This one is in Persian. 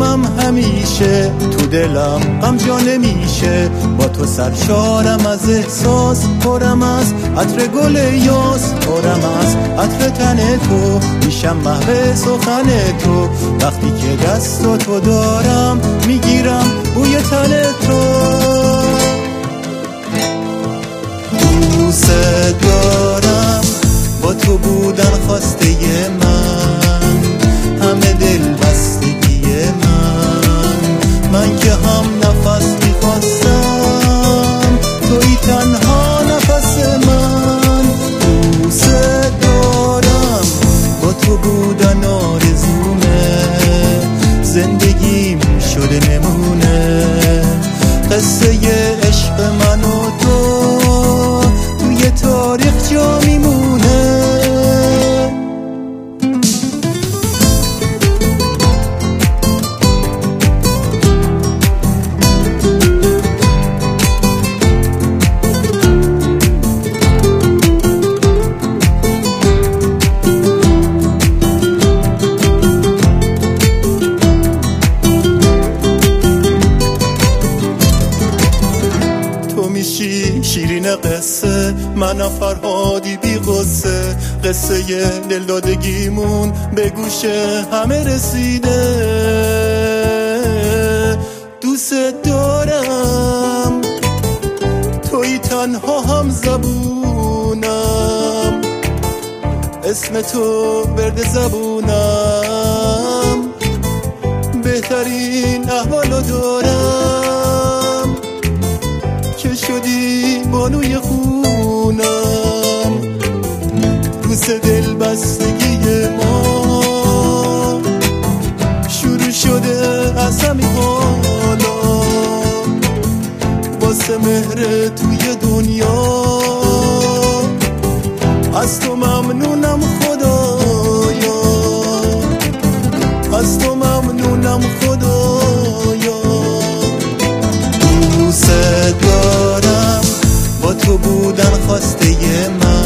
هم همیشه تو دلم غم جا نمیشه. با تو سرشارم از احساس، پرم از عطر گل یاس، پرم از عطر تن تو، میشم محو سخن تو. وقتی که دست تو دارم میگیرم بوی تن تو. دوست دارم با تو بودن خواسته من، همه دل بستگی من که هم نفس میخواستم توی تنها نفس من. دوست دارم با تو بودن آرزومه، زندگیم شده نمونه قصه عشق من و تو توی تاریخ جا میمونه. شیرین قصه من فرهادی بی قصه، قصه دلدادگیمون به گوش همه رسیده. دوست دارم توی تنها هم زبونم، اسم تو برد زبونم، بهترین احوالو دارم که شدی بانوی خونم. دوست دل بستگی ما شروع شده از همین حالا، واسه مهر توی دنیا از تو ممنونم خدایا، از تو ممنونم خدایا. دوست دارم با تو بودن خواسته من،